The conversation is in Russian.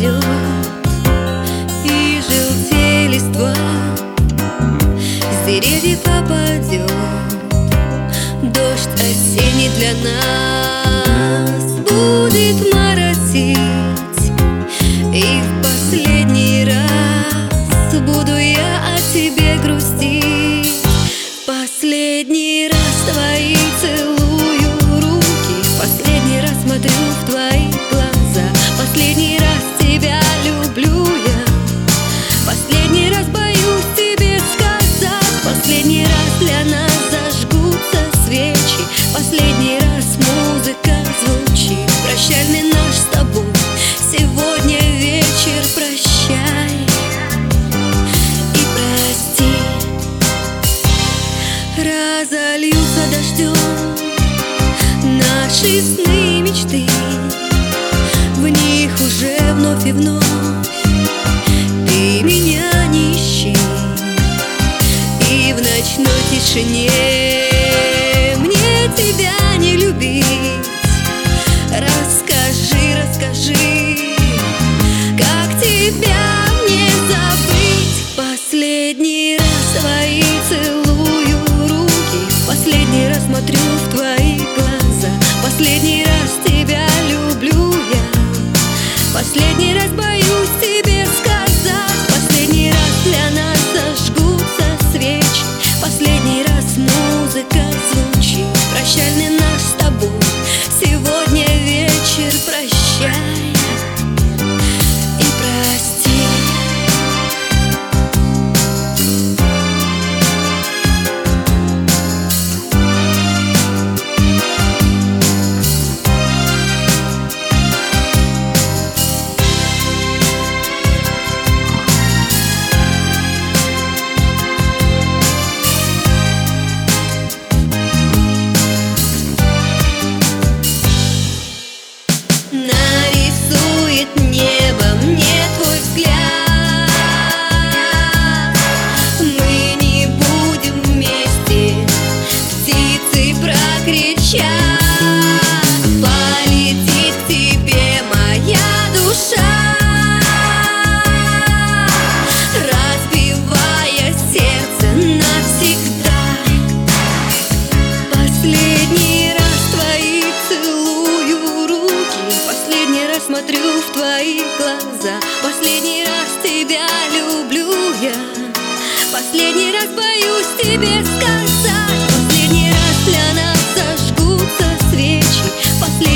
пройдет, и желтеет листва, с деревьев попадет дождь осенний для нас. Будет моросить, и в последний раз буду я о тебе грустить. В последний раз твои целую руки, в последний раз смотрю в твои глаза, последний раз тебя люблю я, последний раз боюсь тебе сказать, последний раз для нас зажгутся свечи, последний раз музыка звучит. Прощальный наш с тобой сегодня вечер, прощай и прости. Разольются дождем наши сны и мечты, в них уже вновь и вновь ты меня не ищи. И в ночной тишине мне тебя не любить. Расскажи, расскажи, как тебя мне забыть. Последний раз твои целую руки, последний раз смотрю в твои глаза, последний раз тебя люблю я, последний раз боюсь тебе сказать, последний раз для нас зажгутся свечи, последний раз музыка звучит. Прощальный наш с тобой сегодня вечер, прощай и прости. Нарисует небо мне твой взгляд, мы не будем вместе, птицы прокричат, полетит к тебе моя душа, разбивая сердце навсегда. Последний раз твои целую руки, последний раз смотрю в твои глаза, последний раз тебя люблю я, последний раз боюсь тебе сказать, последний раз для нас зажгутся свечи, последний